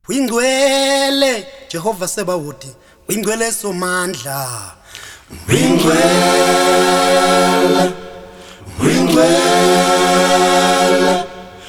Uyingcwele Jehova Sebawothi, uyingcwele somandla. Uyingcwele, uyingcwele,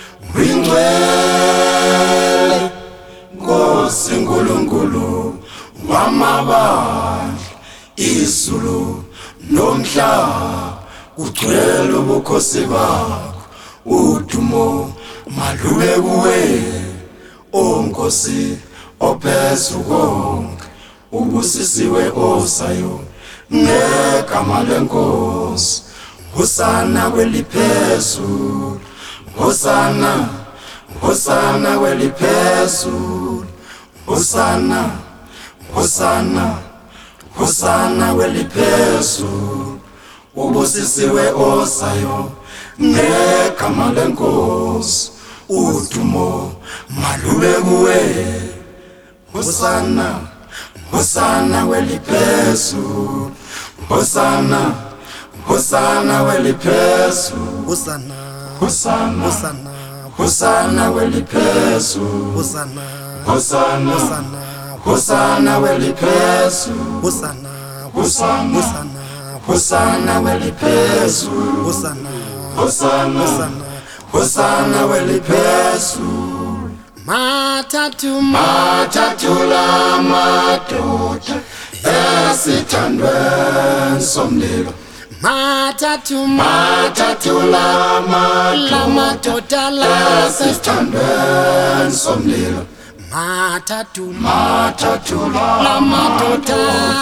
uyingcwele, Nkosi Nkulunkulu wamabandla, izulu nomhlaba kugcwele ubukhosi bakho, udumo malube kuwe, oNkosi ophezu konke, ubusisiwe osayo ngegama lenkosi. Hosana kweliphezulu, Hosana, Hosana kweliphezulu, Hosana, Hosana, Hosana kweliphezulu, ubusisiwe osayo ngegama lenkosi, udumo malube kuwe. Hosana, Hosana kweliphezulu, Hosana, Hosana kweliphezulu, Hosana, Hosana, Hosana, Hosana kweliphezulu, Hosana, Hosana, Hosana, Hosana kweliphezulu, Hosana, Hosana, Hosana, Hosana kweliphezulu, Hosana, Hosana, Hosana. Hosana kweliphezulu. Mathathu Mathathula madoda esithandweni somlilo, mathathu mathathula madoda esithandweni somlilo, mathathu mathathula madoda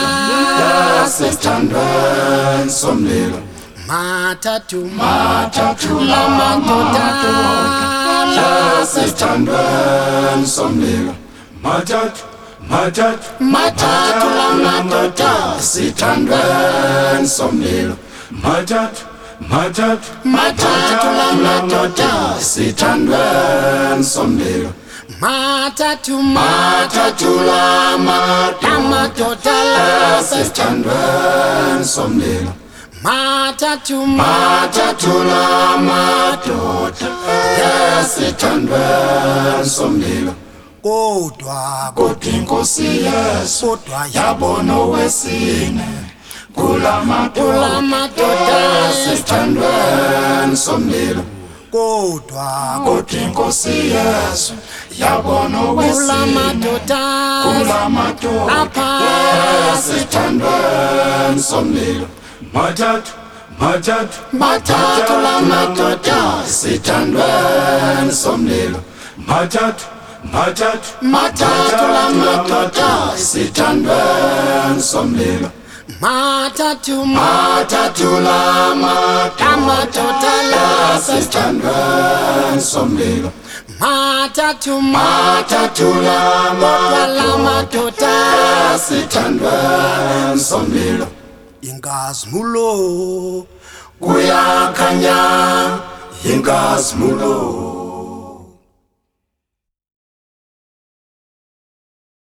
esithandweni somlilo, mathathu mathathula madoda esithandweni somlilo, mathathu madoda esithandweni somlilo, mathathu madoda esithandweni somlilo, mathathu mathathula madoda esithandweni somlilo, mathathu mathathula madoda esithandweni somlilo. kodwa Kodwa inkosi Yesu kodwa yabona owesine kula madoda esithandweni somlilo, kodwa kodwa inkosi Yesu yabona owesine madoda kula madoda esithandweni somlilo, mathathu madoda esithandweni somlilo, mathathu madoda esithandweni somlilo, mathathu mathathula madoda esithandweni somlilo, mathathu mathathula madoda esithandweni somlilo. inkazimulo Kuyakhanya inkazimulo.